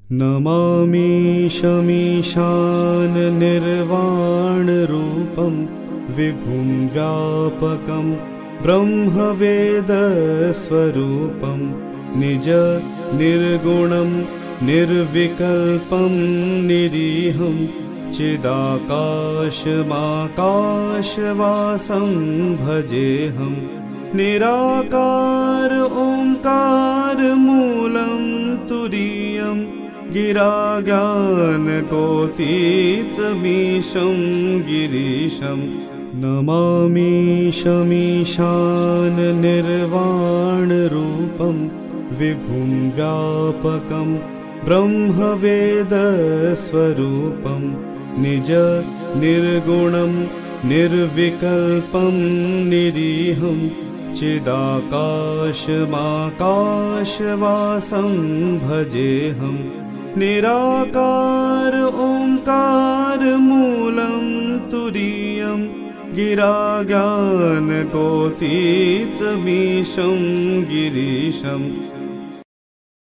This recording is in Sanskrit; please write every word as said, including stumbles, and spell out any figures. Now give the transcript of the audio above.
नमामि शमीशाननिर्वाणरूपं विभुं व्यापकं ब्रह्मवेदस्वरूपं निज निर्गुणं निर्विकल्पं निरीहं चिदाकाशमाकाशवासं भजेऽहं निराकार ओंकारमूलं तुरीयं गिराज्ञानकोटीतमीशं गिरीशं नमामि शमीशाननिर्वाणरूपं विभुं व्यापकं ब्रह्मवेदस्वरूपं निज निर्गुणं निर्विकल्पं निरीहं चिदाकाशमाकाशवासं भजेऽहं निराकार ओंकारमूलं तुरीयं गिराज्ञानकोटीतमीशं गिरीशं